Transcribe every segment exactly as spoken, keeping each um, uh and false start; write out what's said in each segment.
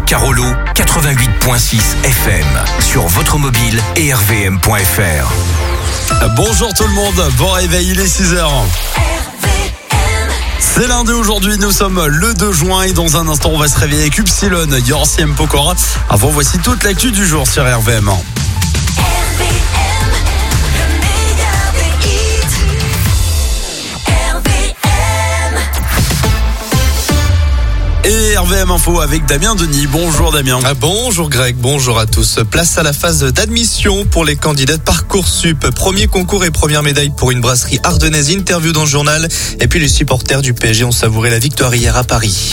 Carolo, quatre-vingt-huit virgule six F M. Sur votre mobile et r v m point f r. Bonjour tout le monde, bon réveil, il est six heures. C'est lundi aujourd'hui, nous sommes le deux juin et dans un instant on va se réveiller avec Upsilon, Yorsi M. Pokora. Avant, voici toute l'actu du jour sur R V M. Et R V M Info avec Damien Denis. Bonjour Damien. Ah, bonjour Greg, bonjour à tous. Place à la phase d'admission pour les candidats de Parcoursup. Premier concours et première médaille pour une brasserie ardennaise. Interview dans le journal. Et puis les supporters du P S G ont savouré la victoire hier à Paris.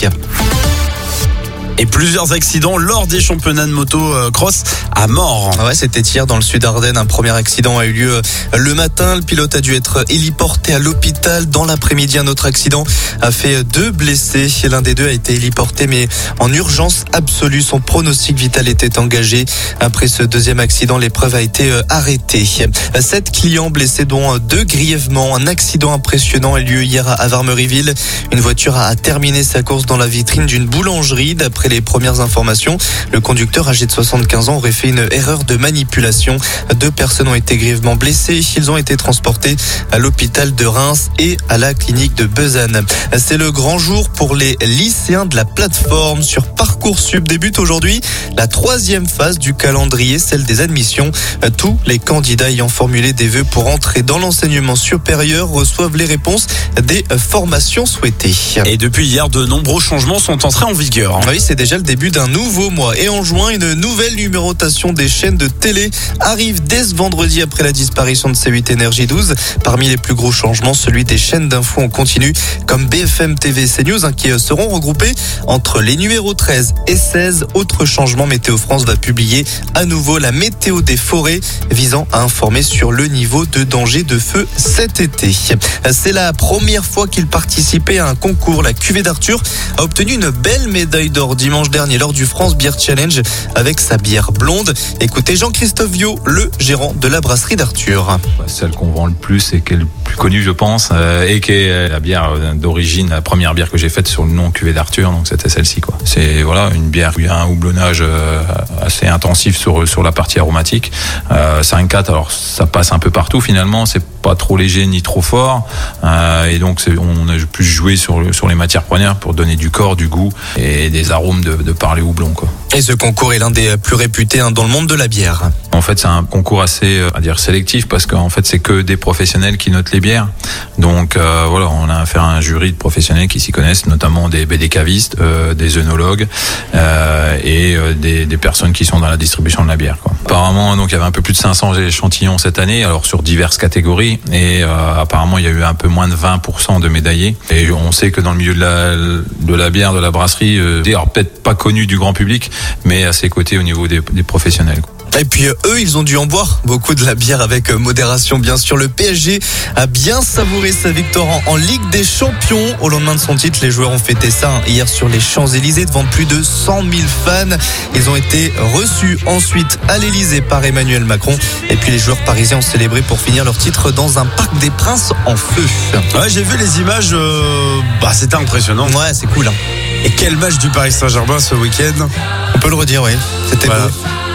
Et plusieurs accidents lors des championnats de moto cross à mort. Ah ouais, c'était hier dans le sud Ardennes. Un premier accident a eu lieu le matin. Le pilote a dû être héliporté à l'hôpital. Dans l'après-midi, un autre accident a fait deux blessés. L'un des deux a été héliporté, mais en urgence absolue. Son pronostic vital était engagé. Après ce deuxième accident, l'épreuve a été arrêtée. Sept clients blessés, dont deux grièvement. Un accident impressionnant a eu lieu hier à Varmeriville. Une voiture a terminé sa course dans la vitrine d'une boulangerie. D'après les premières informations, le conducteur âgé de soixante-quinze ans aurait fait une erreur de manipulation. Deux personnes ont été grièvement blessées. Ils ont été transportés à l'hôpital de Reims et à la clinique de Besançon. C'est le grand jour pour les lycéens de la plateforme. Sur Parcoursup débute aujourd'hui la troisième phase du calendrier, celle des admissions. Tous les candidats ayant formulé des vœux pour entrer dans l'enseignement supérieur reçoivent les réponses des formations souhaitées. Et depuis hier, de nombreux changements sont entrés en vigueur. Oui, c'est déjà le début d'un nouveau mois. Et en juin, une nouvelle numérotation des chaînes de télé arrive dès ce vendredi après la disparition de C huit Énergie douze. Parmi les plus gros changements, celui des chaînes d'infos en continu comme B F M T V, CNews, hein, qui seront regroupés entre les numéros treize et seize. Autre changement, Météo France va publier à nouveau la météo des forêts visant à informer sur le niveau de danger de feu cet été. C'est la première fois qu'il participait à un concours. La cuvée d'Arthur a obtenu une belle médaille d'or dimanche dernier lors du France Beer Challenge avec sa bière blonde. Écoutez Jean-Christophe Viau, le gérant de la brasserie d'Arthur. Celle qu'on vend le plus et qui est le plus connue, je pense, euh, et qui est la bière d'origine, la première bière que j'ai faite sur le nom cuvée d'Arthur, donc c'était celle-ci, quoi. C'est voilà une bière qui a un houblonnage euh, assez intensif sur sur la partie aromatique. Euh, cinq quatre, alors ça passe un peu partout finalement, c'est pas trop léger ni trop fort, euh, et donc c'est, on a plus joué sur sur les matières premières pour donner du corps, du goût et des arômes de, de par les houblons, quoi. Et ce concours est l'un des plus réputés, hein, dans le monde de la bière. En fait, c'est un concours assez, à dire, sélectif parce qu'en fait, c'est que des professionnels qui notent les bières. Donc euh, voilà, on a affaire à un jury de professionnels qui s'y connaissent, notamment des B D cavistes, euh, des œnologues euh, et euh, des, des personnes qui sont dans la distribution de la bière, quoi. Apparemment, donc il y avait un peu plus de cinq cents échantillons cette année, alors sur diverses catégories, et euh, apparemment il y a eu un peu moins de vingt pour cent de médaillés. Et on sait que dans le milieu de la de la bière, de la brasserie, euh, alors peut-être pas connu du grand public, mais à ses côtés au niveau des, des professionnels, quoi. Et puis eux, ils ont dû en boire beaucoup de la bière avec modération, bien sûr. Le P S G a bien savouré sa victoire en, en Ligue des Champions. Au lendemain de son titre, les joueurs ont fêté ça hier sur les Champs-Élysées devant plus de cent mille fans. Ils ont été reçus ensuite à l'Élysée par Emmanuel Macron. Et puis les joueurs parisiens ont célébré pour finir leur titre dans un Parc des Princes en feu. Ouais, j'ai vu les images, euh, bah c'était impressionnant. Ouais, c'est cool, hein. Et quel match du Paris Saint-Germain ce week-end. On peut le redire, oui. C'était voilà. beau.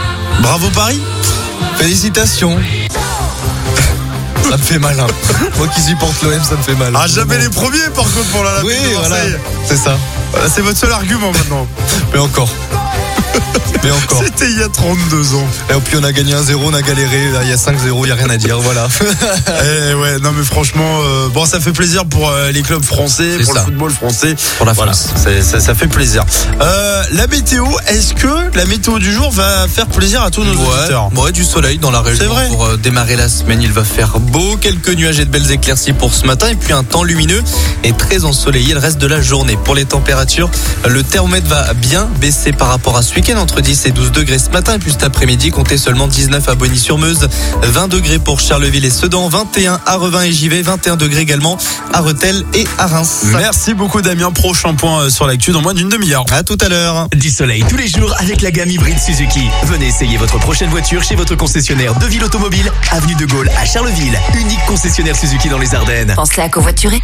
Bravo Paris. Félicitations. Ça me fait mal, hein. Moi qui supporte l'O M, ça me fait mal. Ah, jamais les premiers par contre pour la Oui, de voilà. Marseille. C'est ça. Voilà, c'est votre seul argument maintenant. Mais encore. Mais encore. C'était il y a trente-deux ans. Et puis on a gagné un zéro, on a galéré. Là, il y a cinq zéro, il n'y a rien à dire. Voilà. Eh ouais, non mais franchement, euh, bon, ça fait plaisir pour euh, les clubs français, C'est pour ça. le football français. Pour la Voilà, France. c'est- ça, ça fait plaisir. Euh, la météo, est-ce que la météo du jour va faire plaisir à tous nos auditeurs? Ouais, du soleil dans la région. C'est vrai. Pour euh, démarrer la semaine, il va faire beau. Quelques nuages et de belles éclaircies pour ce matin. Et puis un temps lumineux et très ensoleillé le reste de la journée. Pour les températures, le thermomètre va bien baisser par rapport à ce week-end. Entre dix et douze degrés ce matin. Et puis cet après-midi, comptez seulement dix-neuf à Bonny-sur-Meuse. vingt degrés pour Charleville et Sedan. vingt et un à Revin et Givet. vingt et un degrés également à Rethel et à Reims. Merci beaucoup Damien. Prochain point euh, sur l'actu dans moins d'une demi-heure. À tout à l'heure. Du soleil tous les jours avec la gamme hybride Suzuki. Venez essayer votre prochaine voiture chez votre concessionnaire de Ville Automobile, avenue de Gaulle à Charleville. Unique concessionnaire Suzuki dans les Ardennes. Pensez à covoiturer.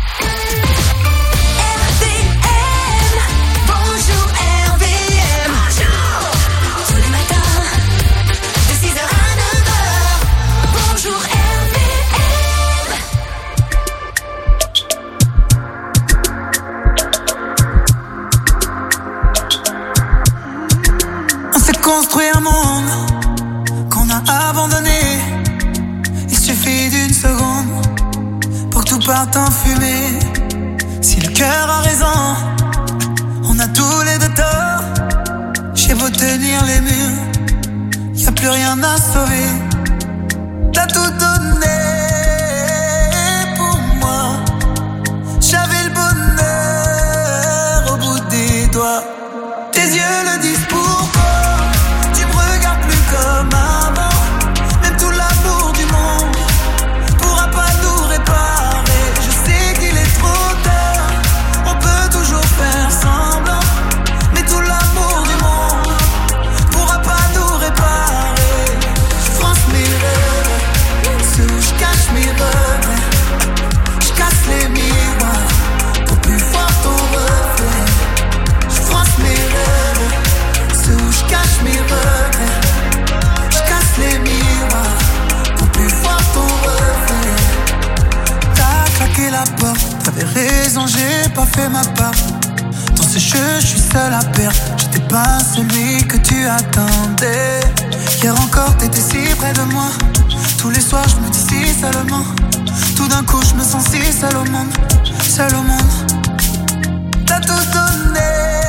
construit un monde qu'on a abandonné. Il suffit d'une seconde pour que tout parte en fumée. Si le cœur a raison, on a tous les deux tort. J'ai beau tenir les murs, y'a plus rien à sauver. T'as tout donné pour moi. J'avais le bonheur au bout des doigts. Tes yeux le disent pourquoi. Tu me regardes plus comme avant. Même tout l'amour du monde pourra pas nous réparer. Je sais qu'il est trop tard. On peut toujours faire semblant, mais tout l'amour du monde pourra pas nous réparer. Je France mes rêves, ceux où je cache mes regrets. Je casse les miroirs pour plus voir ton reflet. Je France mes rêves, ceux où je cache mes regrets. Je casse les miroirs pour plus voir ton reflet. T'as claqué la porte, t'avais raison, j'ai pas fait ma part. Dans ce jeu, je suis seul à perdre. J'étais pas celui que tu attendais. Hier encore, t'étais si près de moi. Tous les soirs, je me dis si seulement. Tout d'un coup, je me sens si seul au monde. Seul au monde. T'as tout donné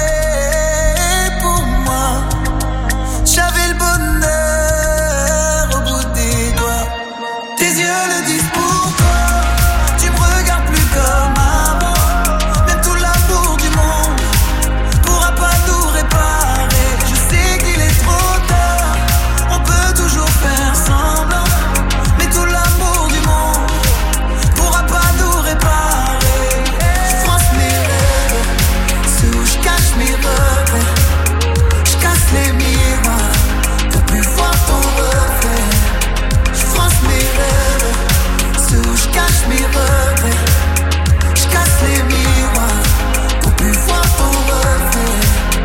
pour moi. J'avais le bonheur au bout des doigts. Tes yeux le disent pourquoi. Tu me regardes plus comme avant. Même tout l'amour du monde pourra pas nous réparer. Je sais qu'il est trop tard. On peut toujours faire semblant, mais tout l'amour du monde pourra pas nous réparer. Je France mes rêves, ceux où je cache mes regrets. Je casse les miroirs pour plus voir ton reflet. Je France mes rêves, ceux où je cache mes regrets. Je casse les miroirs pour plus voir ton reflet.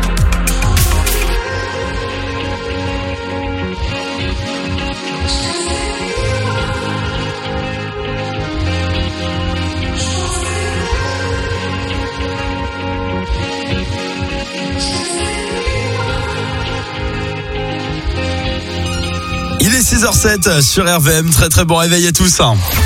Il est six heures sept sur R V M. Très très bon réveil à tous.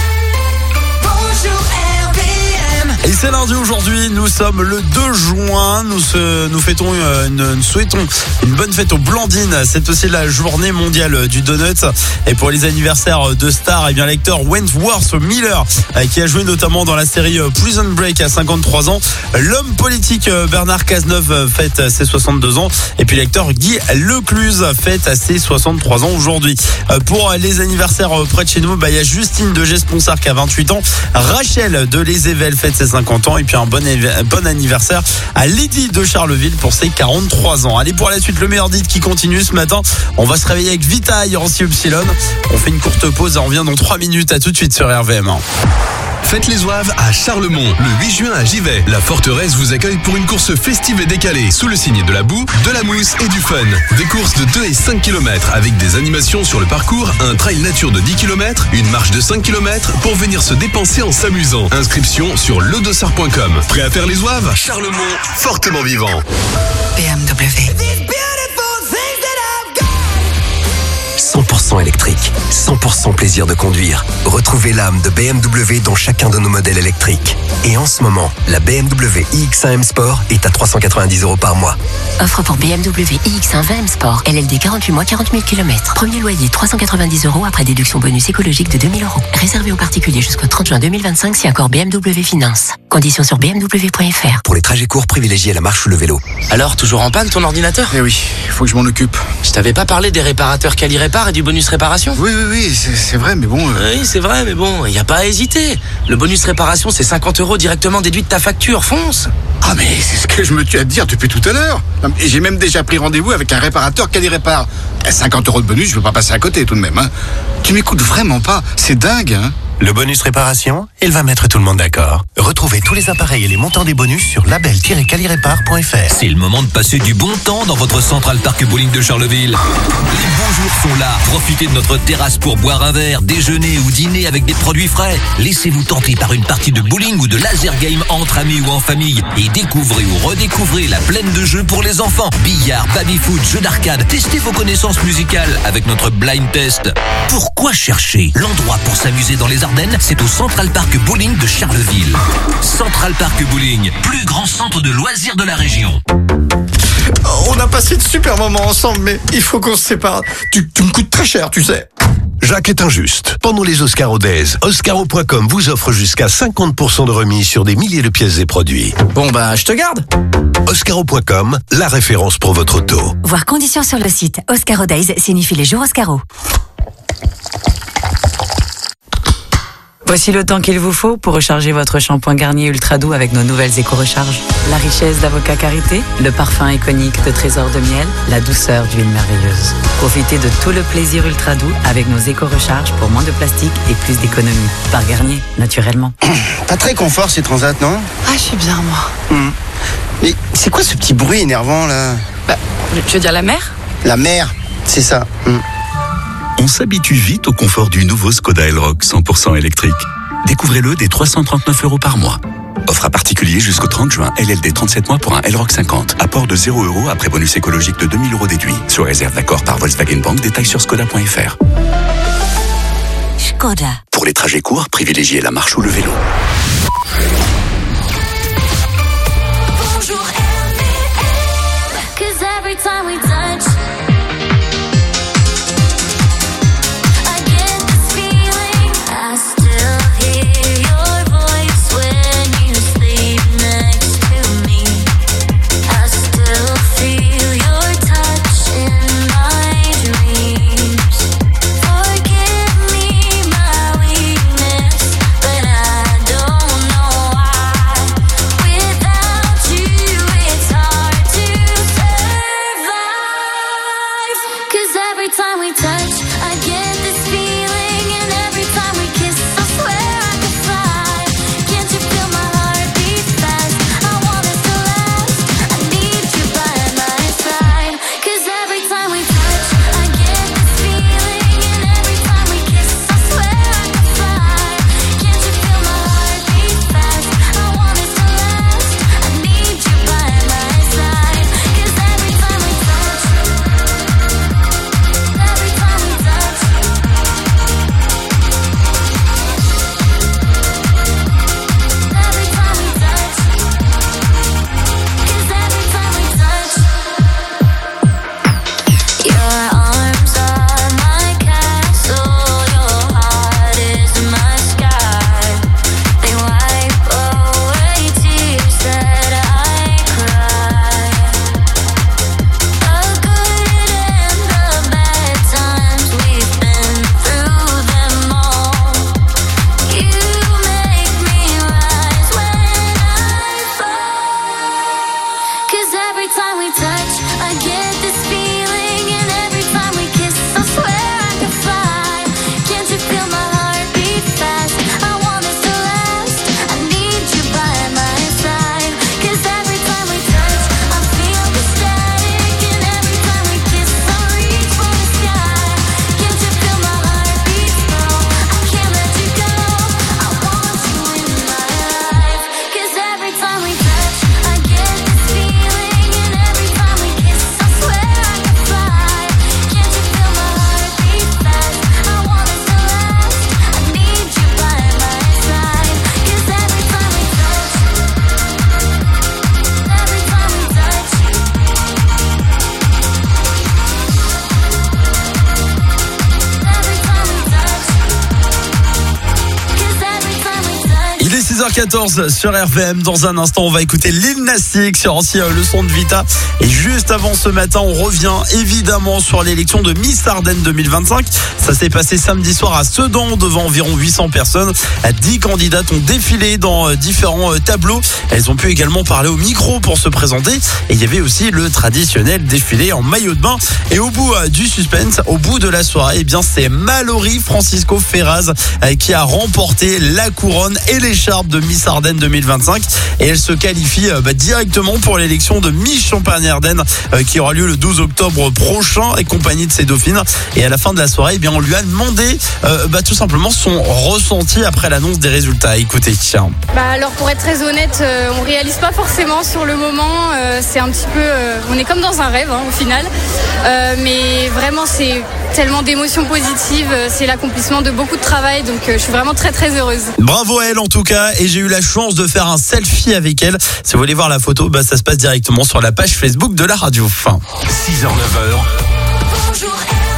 Et c'est lundi aujourd'hui, nous sommes le deux juin, nous, se, nous fêtons, une, nous souhaitons une bonne fête aux Blandines. C'est aussi la journée mondiale du donut. Et pour les anniversaires de stars, eh bien l'acteur Wentworth Miller, qui a joué notamment dans la série Prison Break à cinquante-trois ans. L'homme politique Bernard Cazeneuve fête ses soixante-deux ans. Et puis l'acteur Guy Lecluse fête ses soixante-trois ans aujourd'hui. Pour les anniversaires près de chez nous, bah, il y a Justine de Gesponsard qui a vingt-huit ans. Rachel de Les Évelles fête ses cinquante ans. Et puis un bon, bon anniversaire à Lydie de Charleville pour ses quarante-trois ans. Allez, pour la suite, le meilleur dit qui continue ce matin. On va se réveiller avec Vita et Yancy Upsilon. On fait une courte pause et on revient dans trois minutes. À tout de suite sur R V M. Faites les Oaves à Charlemont, le huit juin à Givet. La forteresse vous accueille pour une course festive et décalée, sous le signe de la boue, de la mousse et du fun. Des courses de deux et cinq kilomètres avec des animations sur le parcours, un trail nature de dix kilomètres, une marche de cinq kilomètres pour venir se dépenser en s'amusant. Inscription sur ledossard point com. Prêt à faire les Oaves? Charlemont, fortement vivant. B M W. cent pour cent électrique, cent pour cent plaisir de conduire. Retrouvez l'âme de B M W dans chacun de nos modèles électriques. Et en ce moment, la B M W i X un M Sport est à trois cent quatre-vingt-dix euros par mois. Offre pour B M W i X un vingt M Sport. L L D quarante-huit mois, quarante mille kilomètres. Premier loyer trois cent quatre-vingt-dix euros après déduction bonus écologique de deux mille euros. Réservé aux particuliers jusqu'au trente juin deux mille vingt-cinq si accord B M W Finance. Conditions sur b m w point f r. Pour les trajets courts, privilégiez la marche ou le vélo. Alors, toujours en panne ton ordinateur? Eh oui, il faut que je m'en occupe. Je t'avais pas parlé des réparateurs Quali Répar et du bonus réparation? Oui, oui, oui, c'est, c'est vrai, mais bon... Euh... Oui, c'est vrai, mais bon, il n'y a pas à hésiter. Le bonus réparation, c'est cinquante euros directement déduit de ta facture, fonce. Ah mais c'est ce que je me tue à te dire depuis tout à l'heure. Et j'ai même déjà pris rendez-vous avec un réparateur Quali Répar. cinquante euros de bonus, je veux pas passer à côté tout de même. Hein. Tu m'écoutes vraiment pas, c'est dingue. Hein. Le bonus réparation, il va mettre tout le monde d'accord. Retrouvez tous les appareils et les montants des bonus sur label tiret quali-répare point f r. C'est le moment de passer du bon temps dans votre Central Park Bowling de Charleville. Les beaux jours sont là. Profitez de notre terrasse pour boire un verre, déjeuner ou dîner avec des produits frais. Laissez-vous tenter par une partie de bowling ou de laser game entre amis ou en famille. Et découvrez ou redécouvrez la plaine de jeux pour les enfants. Billard, baby-foot, jeux d'arcade. Testez vos connaissances musicales avec notre blind test. Pourquoi chercher? L'endroit pour s'amuser dans les Ardennes, c'est au Central Park Bowling de Charleville. Central Park Bowling, plus grand centre de loisirs de la région. On a passé de super moments ensemble, mais il faut qu'on se sépare. Tu, tu me coûtes très cher, tu sais. Jacques est injuste. Pendant les Oscaro Days, Oscaro point com vous offre jusqu'à cinquante pour cent de remise sur des milliers de pièces et produits. Bon bah, je te garde. Oscaro point com, la référence pour votre auto. Voir conditions sur le site. Oscaro Days signifie les jours Oscaro. Voici le temps qu'il vous faut pour recharger votre shampoing Garnier Ultra Doux avec nos nouvelles éco-recharges. La richesse d'Avocat Karité, le parfum iconique de Trésor de Miel, la douceur d'huile merveilleuse. Profitez de tout le plaisir Ultra Doux avec nos éco-recharges pour moins de plastique et plus d'économie. Par Garnier, naturellement. Pas très confort ces transats, non? Ah, je suis bien, moi. Hum. Mais c'est quoi ce petit bruit énervant, là? Bah, je veux dire la mer? La mer, c'est ça. Hum. On s'habitue vite au confort du nouveau Skoda Elroq cent pour cent électrique. Découvrez-le dès trois cent trente-neuf euros par mois. Offre à particulier jusqu'au trente juin, L L D trente-sept mois pour un Elroq cinquante. Apport de zéro euros après bonus écologique de deux mille euros déduit. Sur réserve d'accord par Volkswagen Bank, détail sur skoda point f r. Skoda. Pour les trajets courts, privilégiez la marche ou le vélo. Bonjour R P M, 'cause every time we touch Forgive me my weakness, but I don't know why. six heures quatorze sur R V M. Dans un instant, on va écouter Lil Nas X sur aussi euh, le son de Vita. Et juste avant ce matin, on revient évidemment sur l'élection de Miss Ardennes deux mille vingt-cinq. Ça s'est passé samedi soir à Sedan devant environ huit cents personnes. dix candidates ont défilé dans euh, différents euh, tableaux. Elles ont pu également parler au micro pour se présenter. Et il y avait aussi le traditionnel défilé en maillot de bain. Et au bout euh, du suspense, au bout de la soirée, eh bien c'est Mallory Francisco Ferraz euh, qui a remporté la couronne et l'écharpe de Miss Ardennes deux mille vingt-cinq. Et elle se qualifie euh, bah, directement pour l'élection de Miss Champagne-Ardenne euh, qui aura lieu le douze octobre prochain, accompagnée de ses dauphines. Et à la fin de la soirée, eh bien on lui a demandé euh, bah, tout simplement son ressenti après l'annonce des résultats. Écoutez, tiens. Bah alors pour être très honnête, euh, on réalise pas forcément sur le moment. Euh, c'est un petit peu, euh, on est comme dans un rêve hein, au final. Euh, mais vraiment c'est tellement d'émotions positives. C'est l'accomplissement de beaucoup de travail. Donc euh, je suis vraiment très très heureuse. Bravo à elle en tout cas. Et j'ai eu la chance de faire un selfie avec elle. Si vous voulez voir la photo, bah, ça se passe directement sur la page Facebook de la radio. Fin. six heures neuf heures. Bonjour.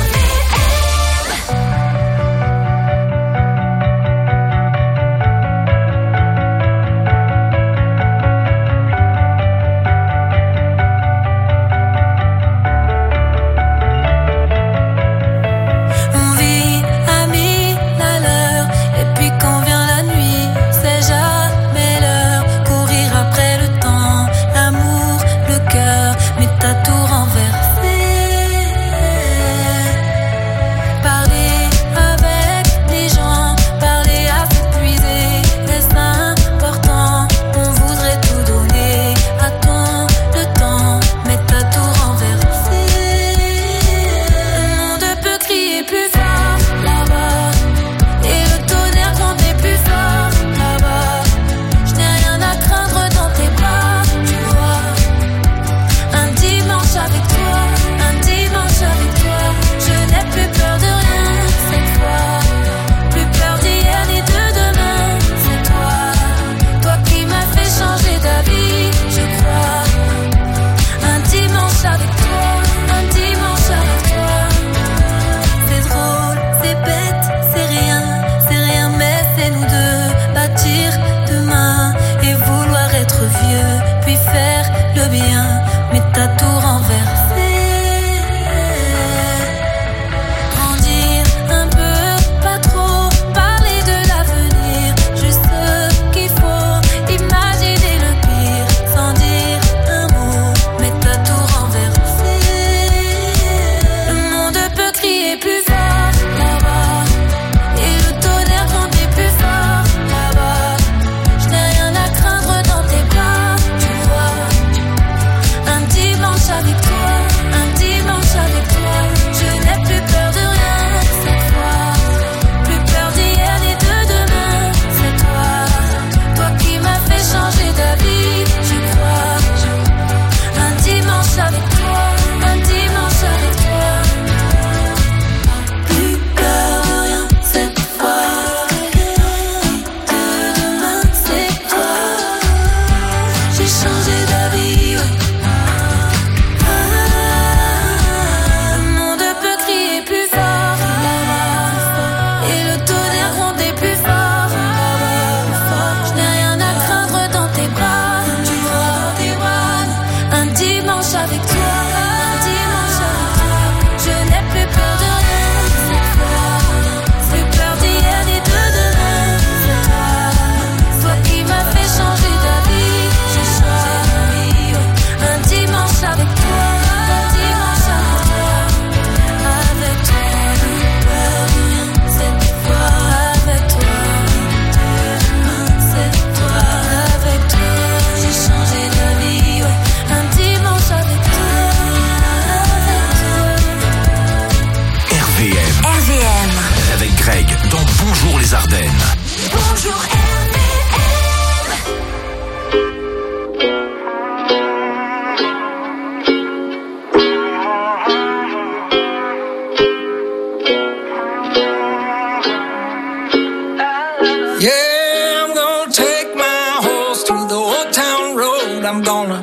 I'm gonna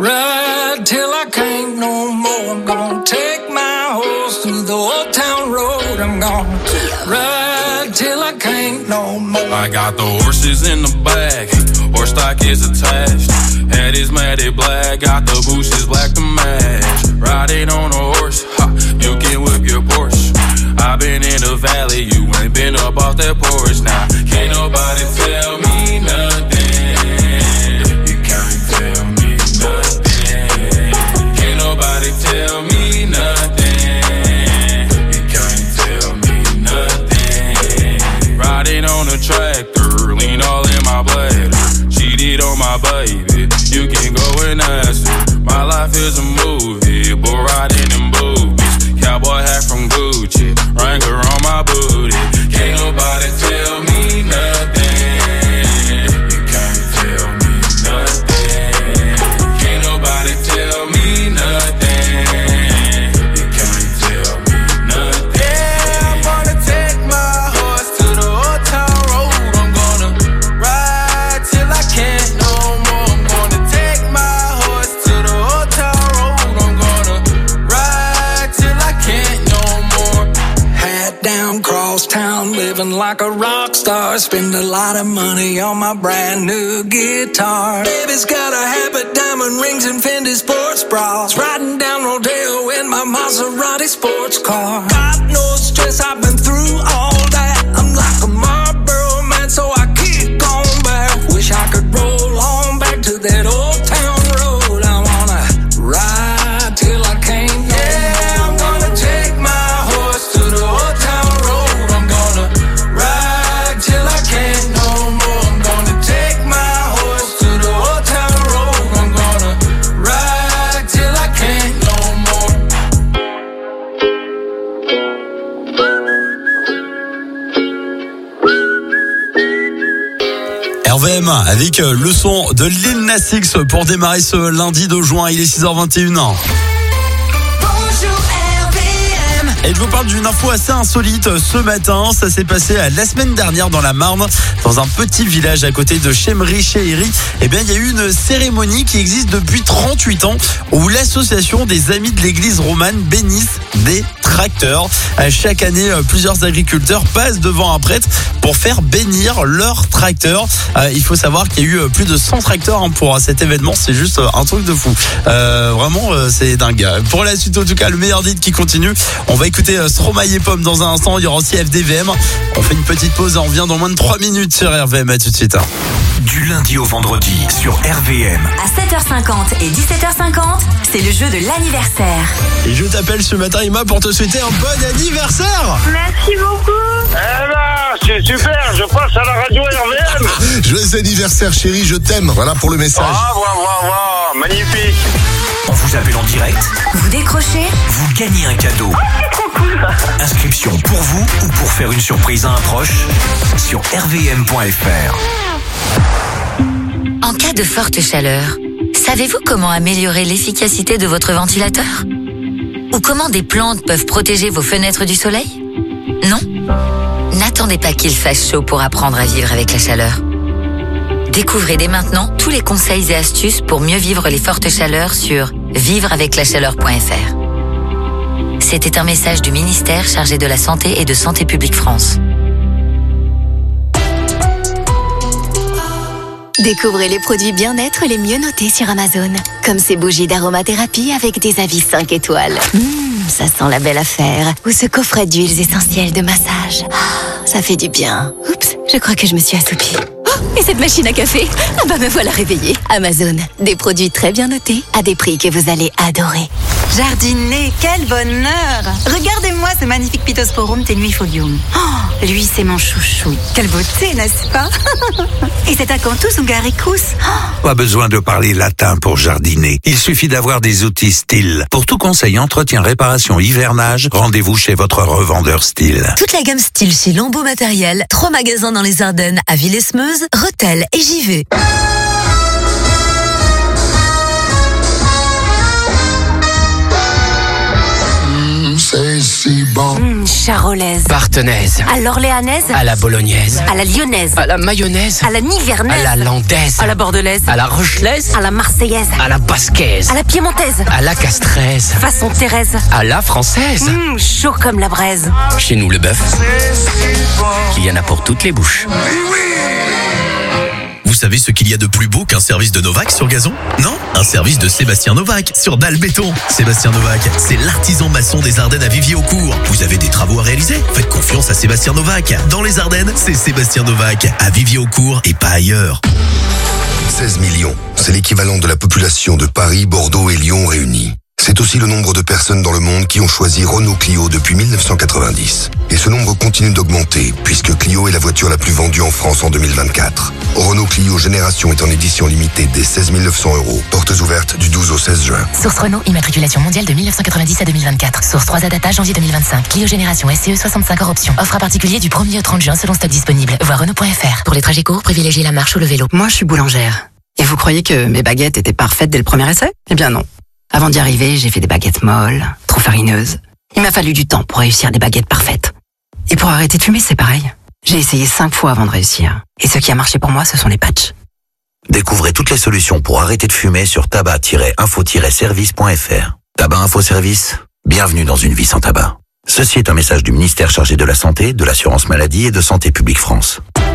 ride till I can't no more. I'm gonna take my horse through the old town road. I'm gonna ride ride till I can't no more. I got the horses in the back, horse stock is attached. Head is matted black, got the bushes black to match. Riding on a horse, ha, you can whip your Porsche. I been in the valley, you ain't been up off that porch. Now, can't nobody tell me nothing. You can't tell me nothing. Can't nobody tell me nothing. You can't tell me nothing. Riding on a tractor, lean all in my bladder. Cheated on my baby, you can go and ask her. My life is a movie, bull riding in boobies. Cowboy hat from Gucci, Wrangler on my booty. Can't nobody tell me nothing. You can't tell me nothing. Can't nobody tell me nothing. You can't tell me nothing. Yeah, I'm gonna take my horse to the old town road. I'm gonna ride till I can't no more. I'm gonna take my horse to the old town road. I'm gonna ride till I can't no more. Hat down, cross town, living like a rock star. Spend a lot of money on my brand new guitar. Baby's got a habit, diamond rings and Fendi sports bras. Riding down Rodeo in my Maserati sports car. Got no stress, I've been through all that. I'm like a Marlboro man, so I keep going back. Wish I could roll on back to that old town road. I wanna ride till I can't no Yeah, I'm gonna take my horse to the old town road. I'm gonna ride till I can't no more. I'm gonna take my horse to the old town road. I'm gonna ride till I can't no more. R V M avec le son de Lil Nas X pour démarrer ce lundi de juin. Il est six heures vingt et une. Et je vous parle d'une info assez insolite ce matin. Ça s'est passé la semaine dernière dans la Marne, dans un petit village à côté de Chemry-Chéhéry. Eh bien, il y a eu une cérémonie qui existe depuis trente-huit ans où l'association des Amis de l'Église romane bénissent des tracteurs. Chaque année, plusieurs agriculteurs passent devant un prêtre pour faire bénir leurs tracteurs. Il faut savoir qu'il y a eu plus de cent tracteurs pour cet événement. C'est juste un truc de fou. Euh, vraiment, c'est dingue. Pour la suite, en tout cas, le meilleur dit qui continue. On va écouter Stromae et Pomme dans un instant. Il y aura aussi F D V M. On fait une petite pause et on revient dans moins de trois minutes sur R V M. À tout de suite. Du lundi au vendredi sur R V M. À sept heures cinquante et dix-sept heures cinquante, c'est le jeu de l'anniversaire. Et je t'appelle ce matin, Emma, pour te souhaiter un bon anniversaire. Merci beaucoup. Eh ben, c'est super, je passe à la radio R V M. Joyeux anniversaire chérie, je t'aime. Voilà pour le message. Ah, waouh, waouh, waouh, magnifique. On vous appelle en direct. Vous décrochez, vous gagnez un cadeau. C'est trop cool. Inscription pour vous ou pour faire une surprise à un proche sur r v m point f r. En cas de forte chaleur, savez-vous comment améliorer l'efficacité de votre ventilateur ? Ou comment des plantes peuvent protéger vos fenêtres du soleil ? Non ? N'attendez pas qu'il fasse chaud pour apprendre à vivre avec la chaleur. Découvrez dès maintenant tous les conseils et astuces pour mieux vivre les fortes chaleurs sur vivre avec la chaleur point f r. C'était un message du ministère chargé de la Santé et de Santé publique France. Découvrez les produits bien-être les mieux notés sur Amazon. Comme ces bougies d'aromathérapie avec des avis cinq étoiles. Mmh, ça sent la belle affaire. Ou ce coffret d'huiles essentielles de massage. Ah, ça fait du bien. Oups, je crois que je me suis assoupie. Oh, et cette machine à café? Ah bah me voilà réveillée. Amazon, des produits très bien notés à des prix que vous allez adorer. Jardiner, quel bonheur! Regardez-moi ce magnifique Pittosporum tenuifolium. Oh, lui, c'est mon chouchou. Quelle beauté, n'est-ce pas? Et cet Acanthus hungaricus. Oh. Pas besoin de parler latin pour jardiner. Il suffit d'avoir des outils Stihl. Pour tout conseil, entretien, réparation, hivernage, rendez-vous chez votre revendeur Stihl. Toute la gamme Stihl chez Lambeau Matériel. Trois magasins dans les Ardennes, à Villesmeuse, Rethel et Givet. C'est si bon. Mmh, charolaise, Partenaise. à l'orléanaise, À la bolognaise. à la lyonnaise, À la mayonnaise. à la nivernaise, À la landaise. à la bordelaise, À la rochelaise. à la marseillaise, À la basquaise. à la piémontaise, À la castraise. façon Thérèse, À la française. Mmh, chaud comme la braise. Chez nous, le bœuf, il y en a pour toutes les bouches. Vous savez ce qu'il y a de plus beau qu'un service de Novak sur gazon? Non? Un service de Sébastien Novak sur dalle béton. Sébastien Novak, c'est l'artisan maçon des Ardennes à Vivier-au-Court. Vous avez des travaux à réaliser? Faites confiance à Sébastien Novak. Dans les Ardennes, c'est Sébastien Novak à Vivier-au-Court et pas ailleurs. seize millions, c'est l'équivalent de la population de Paris, Bordeaux et Lyon réunis. C'est aussi le nombre de personnes dans le monde qui ont choisi Renault Clio depuis mille neuf cent quatre-vingt-dix. Et ce nombre continue d'augmenter, puisque Clio est la voiture la plus vendue en France en deux mille vingt-quatre. Renault Clio Génération est en édition limitée dès seize mille neuf cents euros. Portes ouvertes du douze au seize juin. Source Renault, immatriculation mondiale de mille neuf cent quatre-vingt-dix à deux mille vingt-quatre. Source trois A Data, janvier deux mille vingt-cinq. Clio Génération S C E soixante-cinq hors option. Offre à particulier du premier au trente juin selon stock disponible. Voir Renault point F R. Pour les trajets courts, privilégiez la marche ou le vélo. Moi, je suis boulangère. Et vous croyez que mes baguettes étaient parfaites dès le premier essai? Eh bien non. Avant d'y arriver, j'ai fait des baguettes molles, trop farineuses. Il m'a fallu du temps pour réussir des baguettes parfaites. Et pour arrêter de fumer, c'est pareil. J'ai essayé cinq fois avant de réussir. Et ce qui a marché pour moi, ce sont les patchs. Découvrez toutes les solutions pour arrêter de fumer sur tabac tiret info tiret service point F R. Tabac Info Service, bienvenue dans une vie sans tabac. Ceci est un message du ministère chargé de la Santé, de l'Assurance Maladie et de Santé Publique France.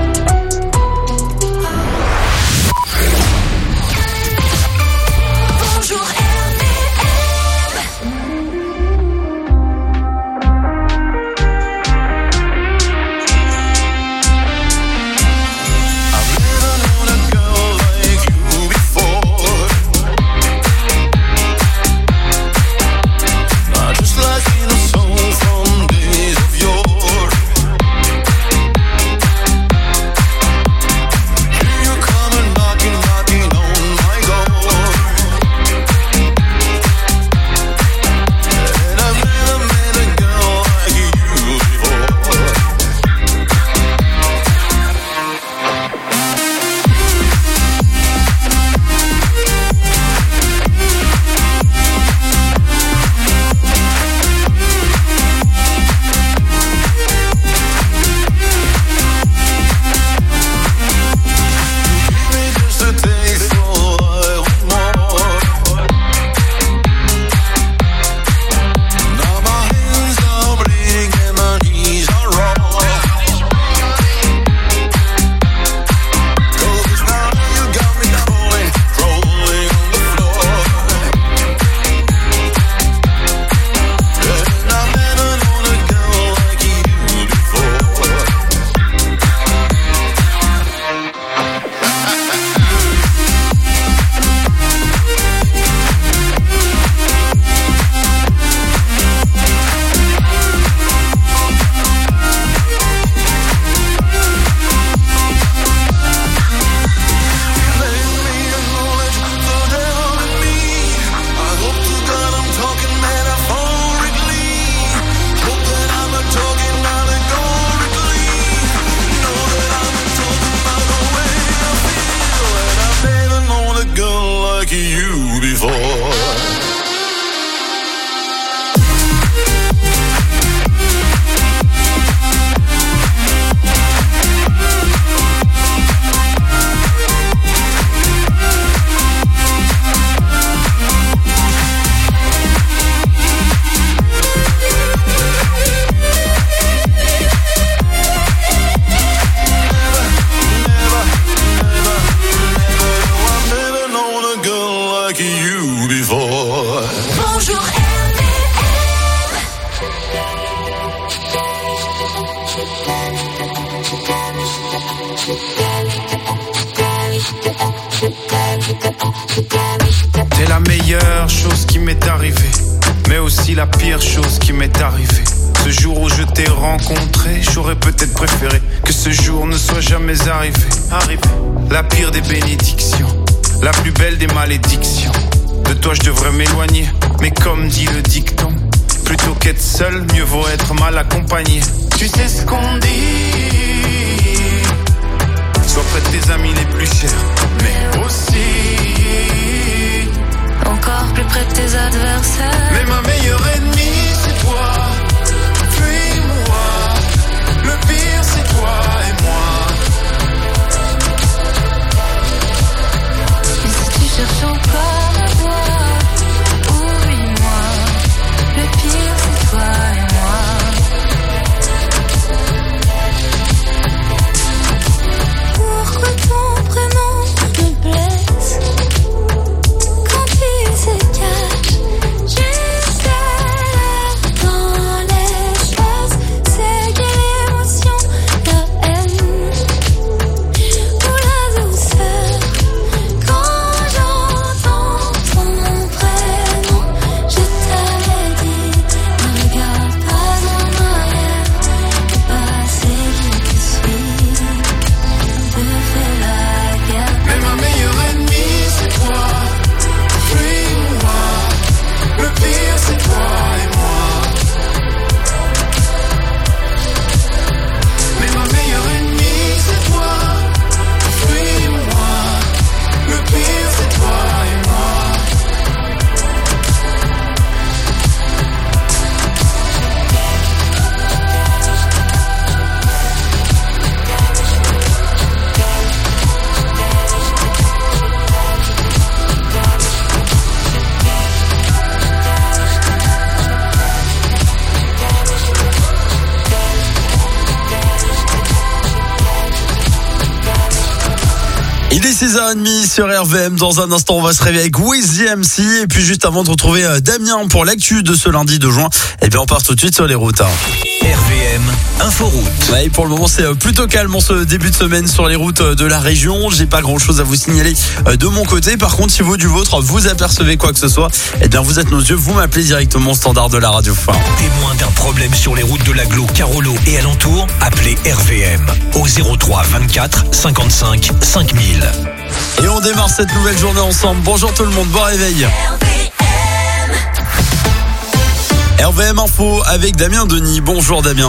T'es la meilleure chose qui m'est arrivée, mais aussi la pire chose qui m'est arrivée. Ce jour où je t'ai rencontré, j'aurais peut-être préféré que ce jour ne soit jamais arrivé. Arrivé. La pire des bénédictions, la plus belle des malédictions. De toi je devrais m'éloigner, mais comme dit le dicton, plutôt qu'être seul, mieux vaut être mal accompagné. Tu sais ce qu'on dit, sois près de tes amis les plus chers, mais aussi encore plus près de tes adversaires. Mais ma meilleure ennemie c'est toi, fuis-moi. Il est six heures trente sur R V M. Dans un instant, on va se réveiller avec Wiz M C. Et puis juste avant de retrouver Damien pour l'actu de ce lundi deux juin, eh bien on part tout de suite sur les routes. Hein. R V M Inforoute. Ouais, pour le moment, c'est plutôt calme en ce début de semaine sur les routes de la région. J'ai pas grand chose à vous signaler de mon côté. Par contre, si vous du vôtre, vous apercevez quoi que ce soit, eh bien vous êtes nos yeux. Vous m'appelez directement au standard de la radio. Témoin d'un problème sur les routes de l'Agglo, Carolo et alentour, appelez R V M au zéro trois vingt-quatre cinquante-cinq cinq mille. Et on démarre cette nouvelle journée ensemble. Bonjour tout le monde, bon réveil. R V M Info avec Damien Denis. Bonjour Damien.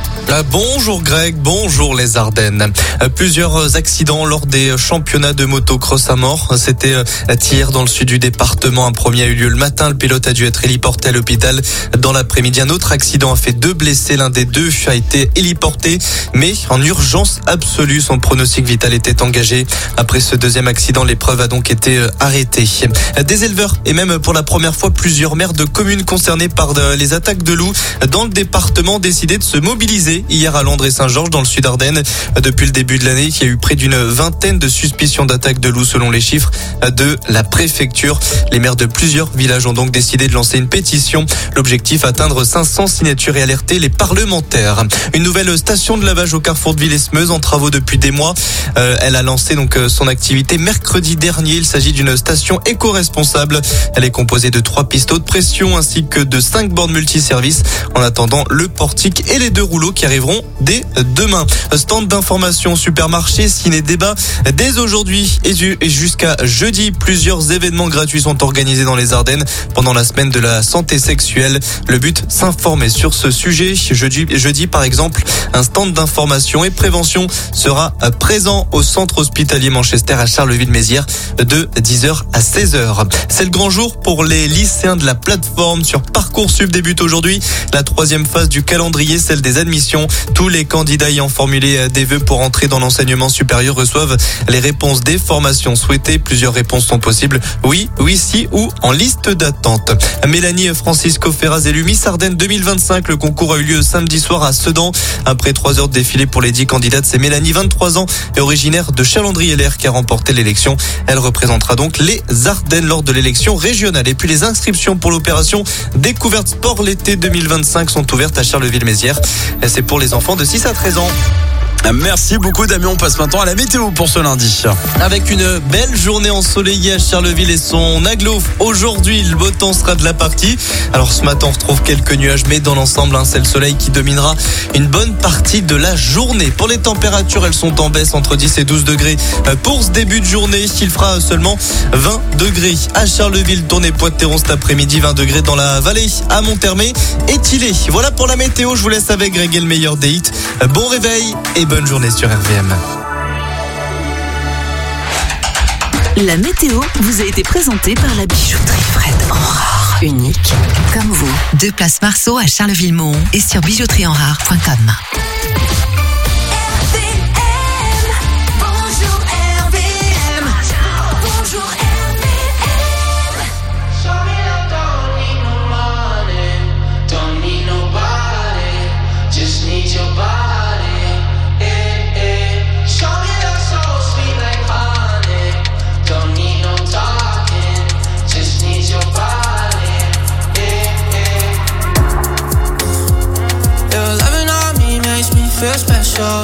Bonjour Greg, bonjour les Ardennes. Plusieurs accidents lors des championnats de motocross à mort. C'était hier dans le sud du département. Un premier a eu lieu le matin. Le pilote a dû être héliporté à l'hôpital. Dans l'après-midi, un autre accident a fait deux blessés. L'un des deux a été héliporté, mais en urgence absolue. Son pronostic vital était engagé. Après ce deuxième accident, l'épreuve a donc été arrêtée. Des éleveurs et même pour la première fois plusieurs maires de communes concernées par les attaques de loups dans le département ont décidé de se mobiliser hier à Londres et Saint-Georges dans le sud Ardennes. Depuis le début de l'année, il y a eu près d'une vingtaine de suspicions d'attaques de loups selon les chiffres de la préfecture. Les maires de plusieurs villages ont donc décidé de lancer une pétition. L'objectif, atteindre cinq cents signatures et alerter les parlementaires. Une nouvelle station de lavage au carrefour de Villesmeuse en travaux depuis des mois. Euh, elle a lancé donc son activité mercredi dernier. Il s'agit d'une station éco-responsable. Elle est composée de trois pistes haute pression ainsi que de cinq bornes multiservices. En attendant, le portique et les deux rouleaux qui arriveront dès demain. Stand d'information, supermarché, ciné-débat. Dès aujourd'hui et jusqu'à jeudi, plusieurs événements gratuits sont organisés dans les Ardennes pendant la semaine de la santé sexuelle. Le but, s'informer sur ce sujet. Jeudi, jeudi, par exemple, un stand d'information et prévention sera présent au centre hospitalier Manchester à Charleville-Mézières de dix heures à seize heures. C'est le grand jour pour les lycéens de la plateforme sur Parcoursup. Débute aujourd'hui la troisième phase du calendrier, celle des admissions. Tous les candidats ayant formulé des vœux pour entrer dans l'enseignement supérieur reçoivent les réponses des formations souhaitées. Plusieurs réponses sont possibles. Oui, oui, si ou en liste d'attente. Mélanie Francisco Ferraz élue Miss Ardennes deux mille vingt-cinq. Le concours a eu lieu samedi soir à Sedan. Après trois heures de défilé pour les dix candidates, c'est Mélanie, vingt-trois ans, et originaire de Chalandry-L-R qui a remporté l'élection. Elle représentera donc les Ardennes lors de l'élection régionale. Et puis les inscriptions pour l'opération Découverte Sport l'été deux mille vingt-cinq sont ouvertes à Charleville-Mézières. C'est pour les enfants de six à treize ans. Merci beaucoup Damien, on passe maintenant à la météo pour ce lundi. Avec une belle journée ensoleillée à Charleville et son agglo. Aujourd'hui, le beau temps sera de la partie. Alors ce matin, on retrouve quelques nuages, mais dans l'ensemble, hein, c'est le soleil qui dominera une bonne partie de la journée. Pour les températures, elles sont en baisse entre dix et douze degrés. Pour ce début de journée, il fera seulement vingt degrés à Charleville, Tournai-Poitou-Téron cet après-midi, vingt degrés dans la vallée, à Monthermé et Tillé. Voilà pour la météo, je vous laisse avec Greg et le meilleur des hits. Bon réveil et bonne journée sur R V M. La météo vous a été présentée par la bijouterie Fred en rare. Unique comme vous. Deux places Marceau à Charleville-Mont et sur bijouterie en rare point com. Feel special.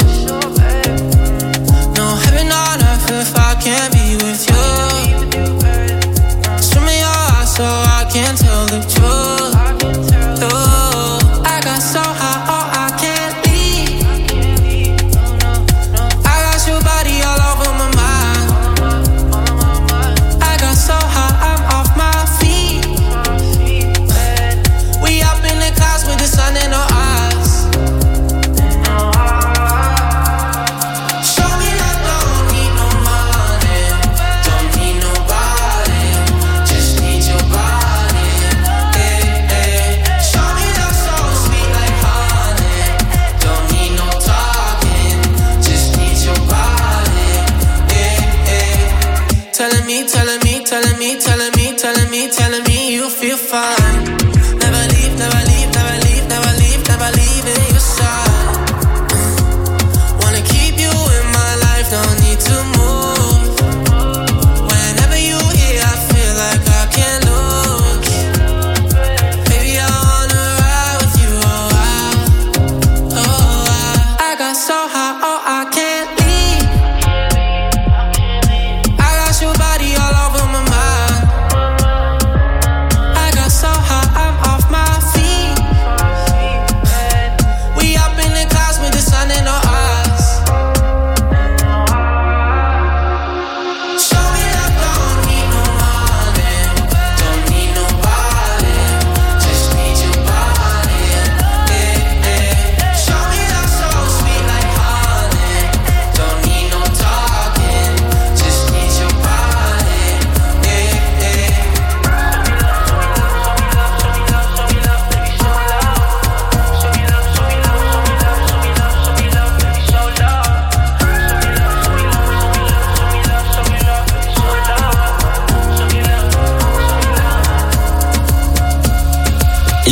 No heaven on earth if I can't be with you. Swim me your eyes so I can tell the truth. Ooh, I got so high, oh I can't leave. I got your body all over my mind. I got so high, I'm off my feet. We up in the clouds with the sun in our eyes. Telling me, telling me, telling me, telling me, telling me, telling me you feel fine. Never leave, never leave, never leave, never leave, never leave in your side. Wanna keep you in my life, don't need to move.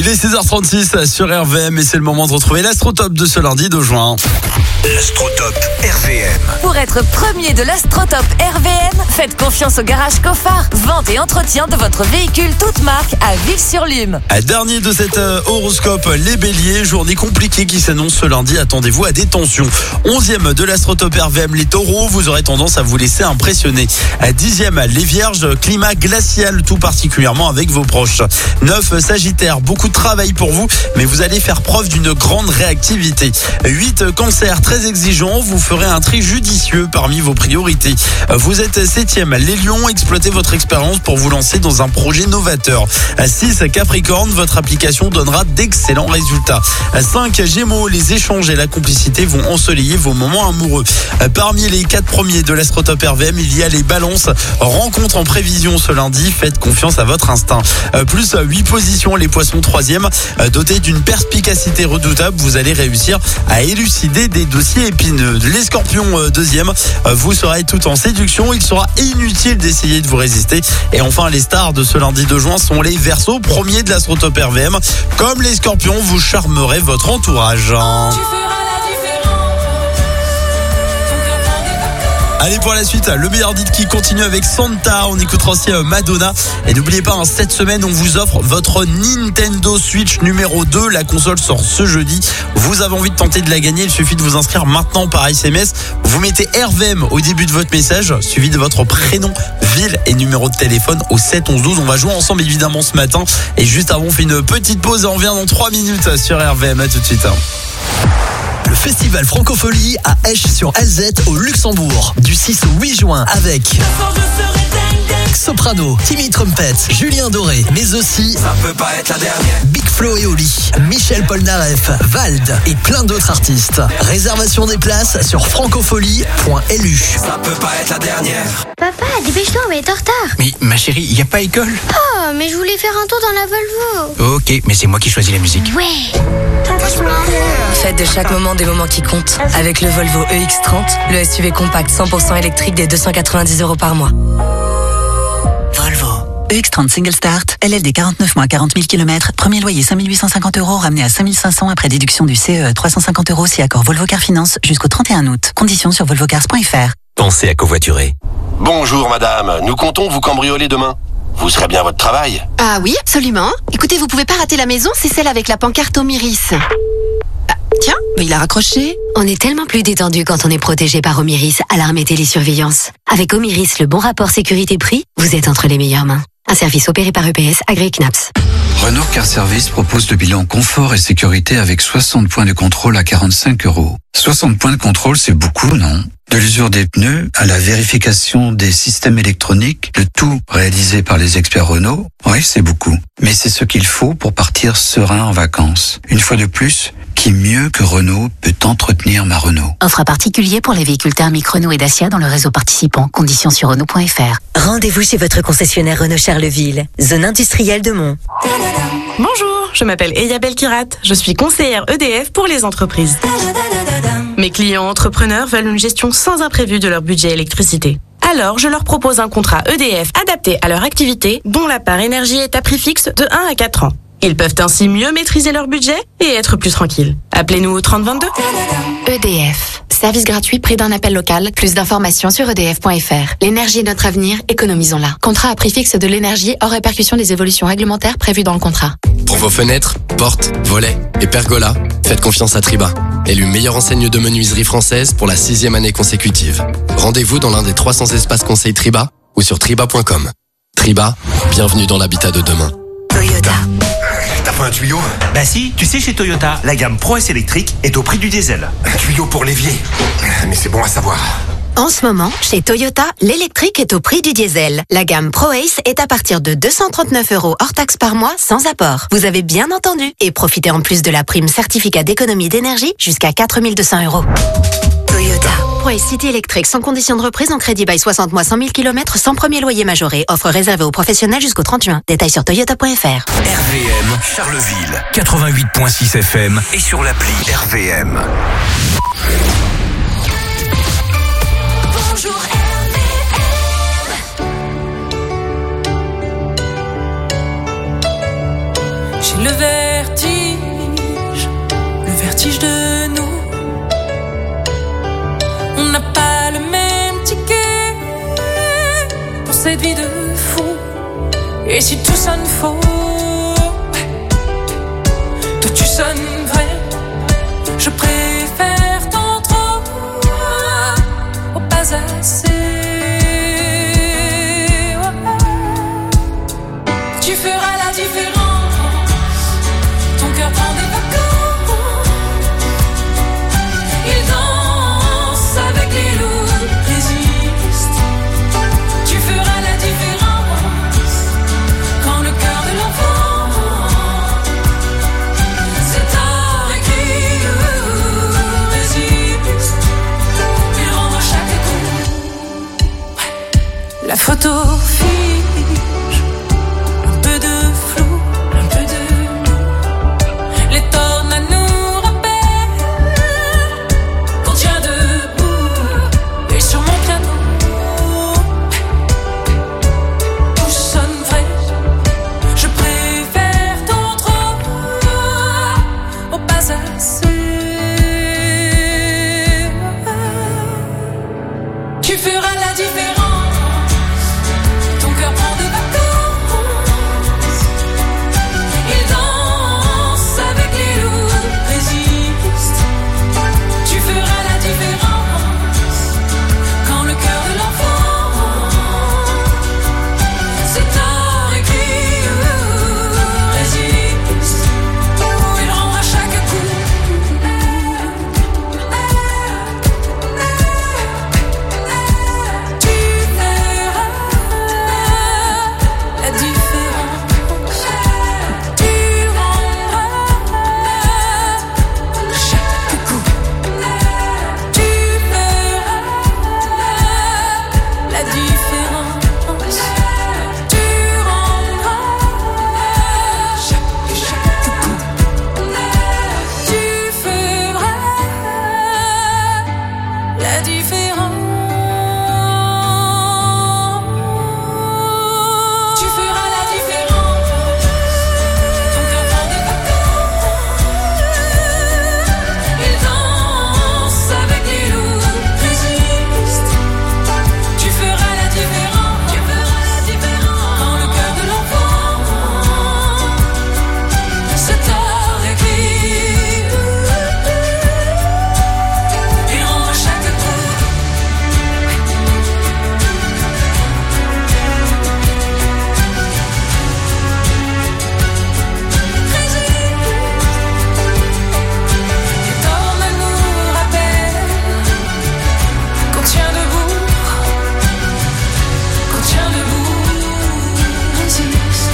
Il est seize heures trente-six sur R V M et c'est le moment de retrouver l'Astrotop de ce lundi deux juin. L'Astrotop R V M. Pour être premier de l'Astrotop R V M, faites confiance au garage Cofard. Vente et entretien de votre véhicule toute marque à Ville-sur-Lume. Dernier de cet euh, horoscope, les béliers, journée compliquée qui s'annonce ce lundi, attendez-vous à des tensions. Onzième de l'Astrotop R V M, les taureaux, vous aurez tendance à vous laisser impressionner. Dixième, les vierges, climat glacial tout particulièrement avec vos proches. Neuf, sagittaire, beaucoup de travail pour vous, mais vous allez faire preuve d'une grande réactivité. Huit, cancer, très exigeant, vous ferez un tri judicieux parmi vos priorités. Vous êtes septième, les lions, exploitez votre expérience pour vous lancer dans un projet novateur. Six, capricorne, votre application donnera d'excellents résultats. Cinq, gémeaux, les échanges et la complicité vont ensoleiller vos moments amoureux. Parmi les quatre premiers de l'Astrotop R V M, il y a les balances. Rencontre en prévision ce lundi, faites confiance à votre instinct. Plus huit positions, les poissons troisième, dotés d'une perspicacité redoutable, vous allez réussir à élucider des dossiers épineux. Les scorpions deuxième, vous serez tout en séduction, il sera inutile d'essayer de vous résister. Et enfin, les stars de ce lundi deux juin sont les Verseaux, premiers de l'Astrotop R V M. Comme les scorpions, vous charmerez votre entourage. Allez, pour la suite, le meilleur dit qui continue avec Santa. On écoutera aussi Madonna. Et n'oubliez pas, hein, cette semaine, on vous offre votre Nintendo Switch numéro deux. La console sort ce jeudi. Vous avez envie de tenter de la gagner, il suffit de vous inscrire maintenant par S M S. Vous mettez R V M au début de votre message, suivi de votre prénom, ville et numéro de téléphone au sept onze douze. On va jouer ensemble évidemment ce matin. Et juste avant, on fait une petite pause et on revient dans trois minutes sur R V M. À tout de suite. Le festival Francophonie à Esch-sur-Alzette au Luxembourg du six au huit juin avec Soprano, Timmy Trumpet, Julien Doré, mais aussi Ça peut pas être la dernière. Big Flo et Oli, Michel Polnareff, Vald et plein d'autres artistes. Réservation des places sur francophonie point L U. Ça peut pas être la dernière. Papa, dépêche-toi, on va être en retard. Mais ma chérie, y a pas école? Oh, mais je voulais faire un tour dans la Volvo. Ok, mais c'est moi qui choisis la musique. Ouais. Faites de chaque moment des moments qui comptent. Avec le Volvo E X trente, le S U V compact cent pour cent électrique des deux cent quatre-vingt-dix euros par mois. Volvo. E X trente Single Start, L L D quarante-neuf mois, quarante mille kilomètres, premier loyer cinq mille huit cent cinquante euros, ramené à cinq mille cinq cents après déduction du C E trois cent cinquante euros si accord Volvo Car Finance jusqu'au trente et un août. Conditions sur volvo cars point F R. Pensez à covoiturer. Bonjour madame, nous comptons vous cambrioler demain. Vous serez bien à votre travail? Ah oui, absolument. Écoutez, vous pouvez pas rater la maison, c'est celle avec la pancarte Omiris. Ah, tiens, il a raccroché. On est tellement plus détendu quand on est protégé par Omiris, alarme et télésurveillance. Avec Omiris, le bon rapport sécurité-prix, vous êtes entre les meilleures mains. Un service opéré par E P S, agréé C N A P S. Renault Car Service propose le bilan confort et sécurité avec soixante points de contrôle à quarante-cinq euros. soixante points de contrôle, c'est beaucoup, non? De l'usure des pneus à la vérification des systèmes électroniques, le tout réalisé par les experts Renault, oui, c'est beaucoup. Mais c'est ce qu'il faut pour partir serein en vacances. Une fois de plus, qui mieux que Renault peut entretenir ma Renault? Offre à particulier pour les véhicules thermiques Renault et Dacia dans le réseau participant. Conditions sur Renault point F R. Rendez-vous chez votre concessionnaire Renault Charleville, zone industrielle de Mont. Bonjour, je m'appelle Eya Belkirat, je suis conseillère E D F pour les entreprises. Mes clients entrepreneurs veulent une gestion sans imprévu de leur budget électricité. Alors, je leur propose un contrat E D F adapté à leur activité, dont la part énergie est à prix fixe de un à quatre ans. Ils peuvent ainsi mieux maîtriser leur budget et être plus tranquilles. Appelez-nous au trente vingt-deux. E D F. Service gratuit, prix d'un appel local. Plus d'informations sur E D F point F R. L'énergie est notre avenir, économisons-la. Contrat à prix fixe de l'énergie hors répercussion des évolutions réglementaires prévues dans le contrat. Pour vos fenêtres, portes, volets et pergolas, faites confiance à Triba. Élu meilleure enseigne de menuiserie française pour la sixième année consécutive. Rendez-vous dans l'un des trois cents espaces conseils Triba ou sur triba point com. Triba, bienvenue dans l'habitat de demain. Toyota. T'as pas un tuyau? Bah si, tu sais, chez Toyota, la gamme Pro S électrique est au prix du diesel. Un tuyau pour l'évier. Mais c'est bon à savoir. En ce moment, chez Toyota, l'électrique est au prix du diesel. La gamme ProAce est à partir de deux cent trente-neuf euros hors taxe par mois, sans apport. Vous avez bien entendu. Et profitez en plus de la prime certificat d'économie d'énergie jusqu'à quatre mille deux cents euros. Toyota. ProAce City électrique sans condition de reprise en crédit by soixante mois, cent mille kilomètres sans premier loyer majoré. Offre réservée aux professionnels jusqu'au trente juin. Détails sur toyota point F R. R V M Charleville, quatre-vingt-huit point six F M et sur l'appli R V M. Bonjour R V M. J'ai le verre cette vie de fou. Et si tout sonne faux, toi tu sonnes vrai. Je préfère tant trop au pas assez. Tu feras la différence. Ton cœur prend des vacances. Il danse avec les loups, résiste. Tu feras la différence. Quand le cœur de l'enfant c'est tard écrit, résiste. Il rend à chaque coup. La photo fiche. Un peu de flou, un peu de nous. Les tornades nous rappellent qu'on tient debout. Et sur mon piano tout sonne vrai. Je préfère tant trop au pas assez. Tu feras la différence. Ton cœur prend des vacances. Il danse avec les loups, résiste. Tu feras la différence. Quand le cœur de l'enfant c'est tard écrit, résiste. Il rend à chaque coup. Tu verras la différence. Tu rendras chaque coup. Tu verras la différence. Tu rendras chaque, chaque coup. Tu feras la différence. Tu feras la différence. Ton cœur prend des vacances. Il danse avec les loups, résiste. Tu feras la différence. Tu feras la différence. Quand le cœur de l'enfant c'est tard écrit. Il rend à chaque coup. Les tornades nous rappellent qu'on tient debout. Qu'on tient debout, résiste.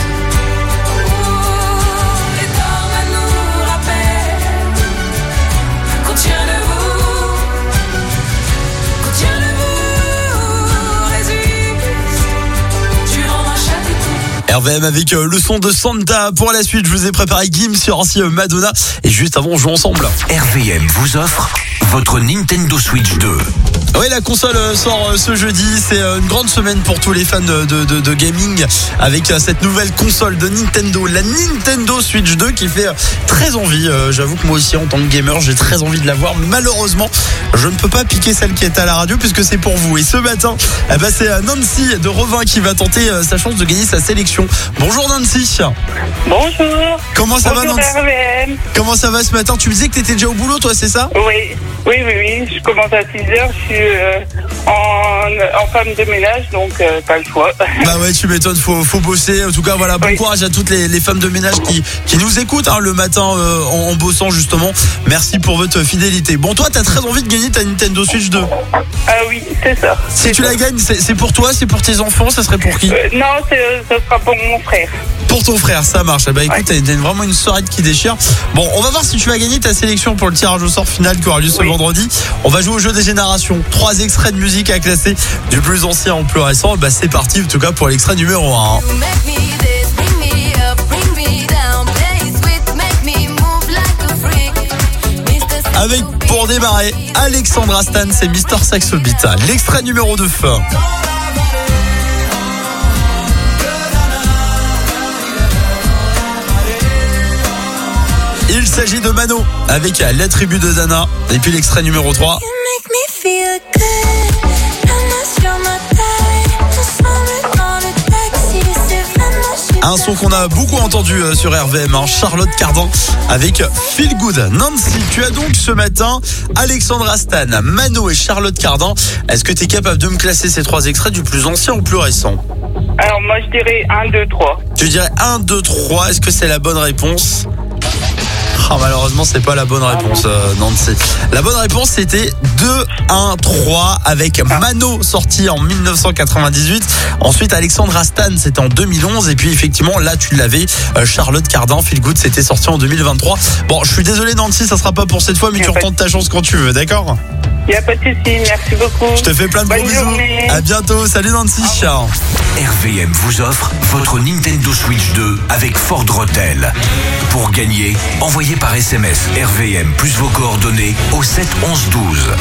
Les tornades nous rappellent qu'on tient debout. Qu'on tient debout, résiste. Tu rends à chaque coup. R V M avec euh, le son de Santa. Pour la suite, je vous ai préparé Gims sur ainsi euh, Madonna. Et juste avant, on joue ensemble. R V M vous offre votre Nintendo Switch deux. Oui, la console euh, sort euh, ce jeudi. C'est euh, une grande semaine pour tous les fans de, de, de, de gaming avec euh, cette nouvelle console de Nintendo, la Nintendo Switch deux qui fait euh, très envie. Euh, j'avoue que moi aussi, en tant que gamer, j'ai très envie de la voir. Malheureusement, je ne peux pas piquer celle qui est à la radio puisque c'est pour vous. Et ce matin, eh ben, c'est euh, Nancy de Revin qui va tenter euh, sa chance de gagner sa sélection. Bonjour Nancy. Bonjour. Comment ça Bonjour va Nancy? R V M. Comment ça va ce matin? Tu me disais que tu étais déjà au boulot, toi, c'est ça? Oui, oui, oui, oui. Je commence à six heures. Je suis euh, en, en femme de ménage, donc euh, pas le choix. Bah ouais, tu m'étonnes, faut, faut bosser. En tout cas, voilà, bon Oui. courage à toutes les, les femmes de ménage qui, qui nous écoutent hein, le matin euh, en, en bossant justement. Merci pour votre fidélité. Bon, toi, t'as très envie de gagner ta Nintendo Switch deux. Ah oui, c'est ça. Si tu la gagnes, c'est c'est pour toi, c'est pour tes enfants, ça serait pour qui? Euh, non, c'est- ça sera pour mon frère. Pour ton frère, ça marche. Bah écoute, t'as t'as vraiment une soirée qui déchire. Bon, on va voir si tu vas gagner ta sélection pour le tirage au sort final qui aura lieu ce vendredi. On va jouer au jeu des générations. Trois extraits de musique à classer du plus ancien au plus récent. Bah c'est parti, en tout cas pour l'extrait numéro un. Avec, pour démarrer, Alexandra Stan, c'est Mister Saxo Beat. L'extrait numéro deux. Il s'agit de Mano avec la tribu de Dana. Et puis l'extrait numéro trois. Un son qu'on a beaucoup entendu sur R V M, hein, Charlotte Cardin avec Feel Good. Nancy, tu as donc ce matin Alexandre Astan, Mano et Charlotte Cardin. Est-ce que tu es capable de me classer ces trois extraits du plus ancien au plus récent? Alors moi je dirais un, deux, trois. Tu dirais un, deux, trois. Est-ce que c'est la bonne réponse? Ah, malheureusement, c'est pas la bonne réponse, euh, Nancy. La bonne réponse, c'était deux, un, trois avec Mano, sorti en dix-neuf cent quatre-vingt-dix-huit. Ensuite, Alexandre Astan, c'était en deux mille onze. Et puis, effectivement, là, tu l'avais, euh, Charlotte Cardin, Feel Good, c'était sorti en deux mille vingt-trois. Bon, je suis désolé, Nancy, ça sera pas pour cette fois, mais tu retentes ta chance quand tu veux, d'accord? Il n'y a pas de souci, merci beaucoup. Je te fais plein de gros bisous. À bientôt, salut Nancy. Ciao. R V M vous offre votre Nintendo Switch deux avec Ford Rotel. Pour gagner, envoyez par S M S R V M plus vos coordonnées au sept onze douze.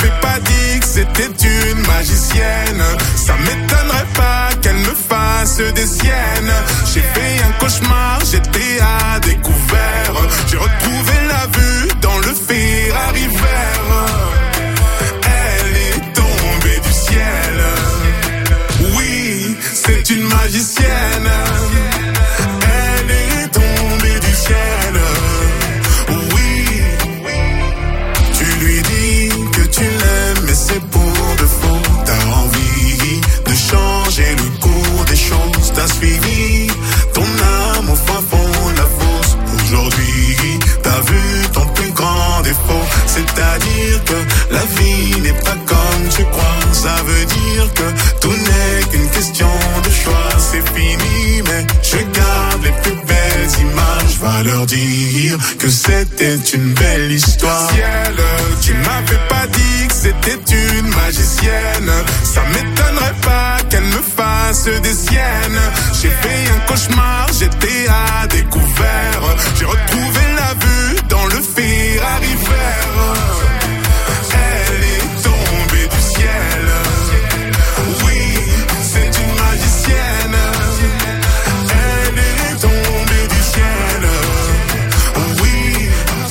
m'avais pas dit que c'était une magicienne, ça m'étonnerait pas qu'elle me fasse des siennes. J'ai fait un cauchemar, j'étais à découvert. J'ai retrouvé la vue dans le Ferrari vert. Elle est tombée du ciel. Oui, c'est une magicienne. Elle est tombée du ciel. Oui, tu lui dis que tu l'aimes, mais c'est pour de faux. T'as envie de changer le cours des choses. T'as suivi ton âme au fin fond de la fosse. Aujourd'hui, t'as vu ton plus grand défaut. C'est-à-dire que la vie n'est pas comme tu crois. Ça veut dire que tout n'est qu'une question de choix. C'est fini, mais je garde les plus belles images. Va leur dire que c'était une belle histoire. Ciel, tu m'avais pas dit que c'était une magicienne, ça m'étonnerait pas qu'elle me fasse des siennes. J'ai fait un cauchemar, j'étais à découvert. J'ai retrouvé la vue dans le Ferrari vert. Elle est tombée du ciel. Oui, c'est une magicienne. Elle est tombée du ciel. Oui,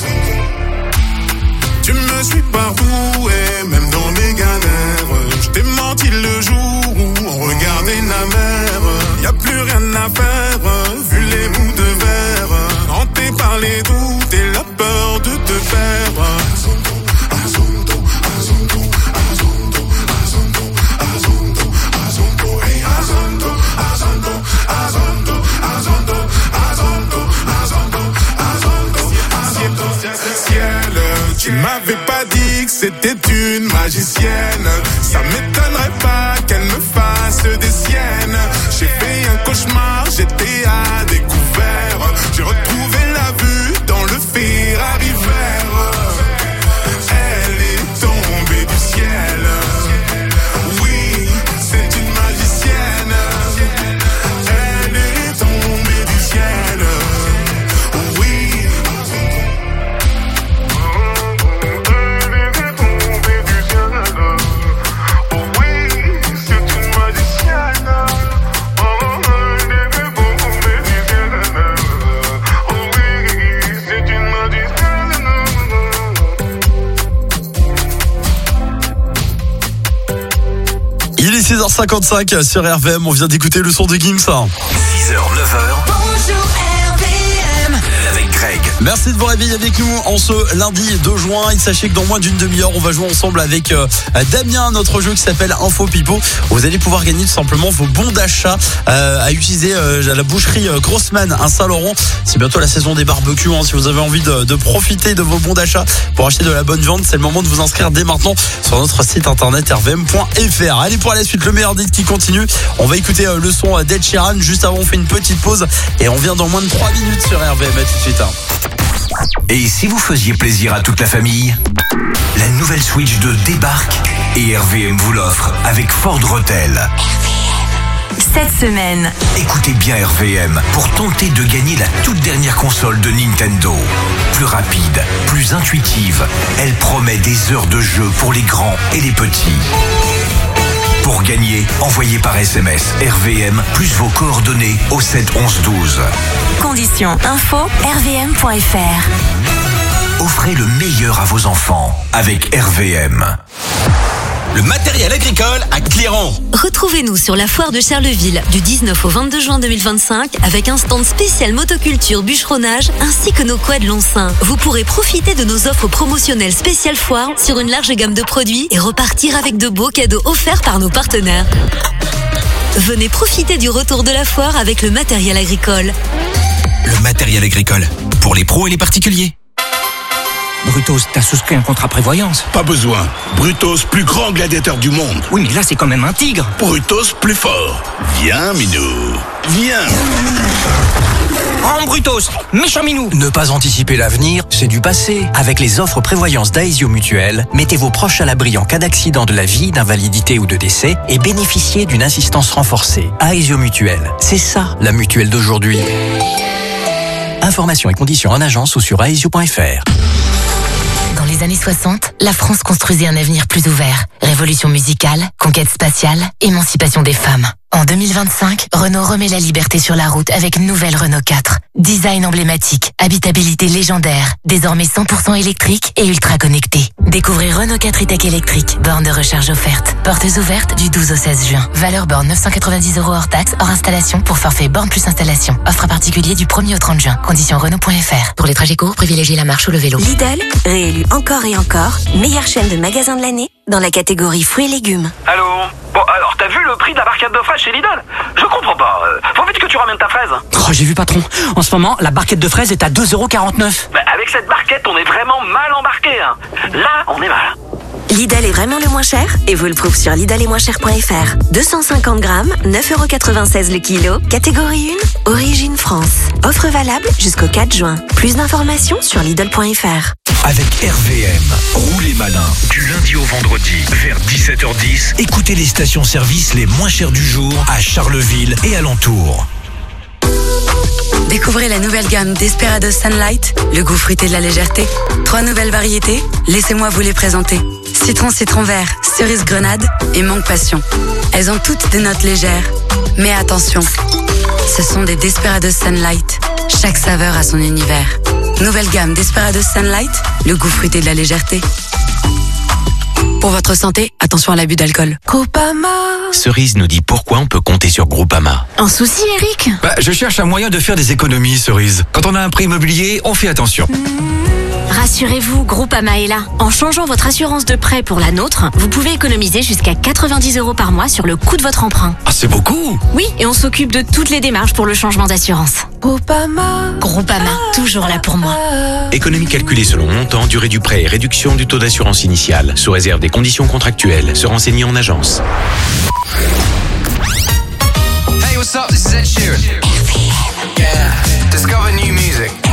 tu me suis partout et même dans mes galères. Je t'ai menti le jour où on regardait la mer. Y'a plus rien à faire, vu les bouts de verre. Hanté par les doutes et la peur de te perdre. Ciel, tu m'avais pas dit que c'était une magicienne, ça m'étonnerait pas qu'elle me fasse des siennes. J'ai fait un cauchemar, j'étais à découvert. J'ai retrouvé la vue dans le Ferrari vert. Elle est tombée du ciel. Oui, c'est une magicienne. Elle est tombée du ciel. Oui. Il est six heures cinquante-cinq sur R V M, on vient d'écouter le son de Gims. six heures, neuf heures. Bonjour R V M. Avec Greg. Merci de vous réveiller avec nous en ce lundi deux juin. Et sachez que dans moins d'une demi-heure, on va jouer ensemble avec euh, Damien, notre jeu qui s'appelle Info Pipo. Vous allez pouvoir gagner tout simplement vos bons d'achat euh, à utiliser euh, à la boucherie euh, Grossman à Saint-Laurent. C'est bientôt la saison des barbecues. Hein. Si vous avez envie de, de profiter de vos bons d'achat pour acheter de la bonne viande, c'est le moment de vous inscrire dès maintenant sur notre site internet r v m point f r. Allez, pour la suite, le meilleur dit qui continue. On va écouter euh, le son d'Ed Sheeran. Juste avant, on fait une petite pause et on vient dans moins de trois minutes sur R V M. À tout de suite. Hein. Et si vous faisiez plaisir à toute la famille, la nouvelle Switch deux débarque et R V M vous l'offre avec Ford Rotel. Cette semaine, écoutez bien R V M pour tenter de gagner la toute dernière console de Nintendo. Plus rapide, plus intuitive, elle promet des heures de jeu pour les grands et les petits. Pour gagner, envoyez par S M S R V M plus vos coordonnées au sept onze douze. conditions info r v m point f r. Offrez le meilleur à vos enfants avec R V M. Le matériel agricole à Cléran. Retrouvez-nous sur la foire de Charleville du dix-neuf au vingt-deux juin deux mille vingt-cinq avec un stand spécial motoculture bûcheronnage ainsi que nos quads Loncin. Vous pourrez profiter de nos offres promotionnelles spéciales foire sur une large gamme de produits et repartir avec de beaux cadeaux offerts par nos partenaires. Venez profiter du retour de la foire avec le matériel agricole. Le matériel agricole, pour les pros et les particuliers. Brutos, t'as souscrit un contrat prévoyance? Pas besoin. Brutos, plus grand gladiateur du monde. Oui, mais là, c'est quand même un tigre. Brutos, plus fort. Viens, Minou. Viens. Oh, Brutos, méchant Minou. Ne pas anticiper l'avenir, c'est du passé. Avec les offres prévoyance d'Aesio Mutuelle, mettez vos proches à l'abri en cas d'accident de la vie, d'invalidité ou de décès et bénéficiez d'une assistance renforcée. Aesio Mutuelle, c'est ça, la mutuelle d'aujourd'hui. Informations et conditions en agence ou sur aesio point f r. Dans les années soixante, la France construisait un avenir plus ouvert. Révolution musicale, conquête spatiale, émancipation des femmes. En deux mille vingt-cinq, Renault remet la liberté sur la route avec une nouvelle Renault quatre. Design emblématique, habitabilité légendaire, désormais cent pour cent électrique et ultra connecté. Découvrez Renault quatre e-tech électrique, borne de recharge offerte. Portes ouvertes du douze au seize juin. Valeur borne neuf cent quatre-vingt-dix euros hors taxe, hors installation pour forfait borne plus installation. Offre à particulier du premier au trente juin. Conditions Renault point F R. Pour les trajets courts, privilégiez la marche ou le vélo. Lidl, réélu encore et encore, meilleure chaîne de magasins de l'année dans la catégorie fruits et légumes. Allô? Bon, alors, t'as vu le prix de la barquette de fraises chez Lidl? Je comprends pas. Euh, faut vite que tu ramènes ta fraise. Oh, j'ai vu patron. En ce moment, la barquette de fraises est à deux euros quarante-neuf. Bah, avec cette barquette, on est vraiment mal embarqué. Hein. Là, on est mal. Lidl est vraiment le moins cher et vous le prouve sur lidl et moins cher point F R. deux cent cinquante grammes, neuf euros quatre-vingt-seize le kilo. Catégorie un, origine France. Offre valable jusqu'au quatre juin. Plus d'informations sur lidl point F R. Avec R V M, roulez malin. Du lundi au vendredi, vers dix-sept heures dix, écoutez les stations-service les moins chères du jour à Charleville et alentours. Découvrez la nouvelle gamme Desperados Sunlight, le goût fruité de la légèreté. Trois nouvelles variétés, laissez-moi vous les présenter. Citron citron vert, cerise grenade et mangue passion. Elles ont toutes des notes légères. Mais attention, ce sont des Desperados Sunlight. Chaque saveur a son univers. Nouvelle gamme Desperados Sunlight, le goût fruité de la légèreté. Pour votre santé, attention à l'abus d'alcool. Groupama. Cerise nous dit pourquoi on peut compter sur Groupama. Un souci, Eric? Bah, je cherche un moyen de faire des économies, Cerise. Quand on a un prêt immobilier, on fait attention. Rassurez-vous, Groupama est là. En changeant votre assurance de prêt pour la nôtre, vous pouvez économiser jusqu'à quatre-vingt-dix euros par mois sur le coût de votre emprunt. Ah, c'est beaucoup! Oui, et on s'occupe de toutes les démarches pour le changement d'assurance. Groupama. Groupama, toujours là pour moi. Économie calculée selon montant, durée du prêt et réduction du taux d'assurance initiale. Sous réserve des conditions contractuelles. Se renseigner en agence. Hey, what's up? This is Ed Sheeran. Yeah. Discover new music.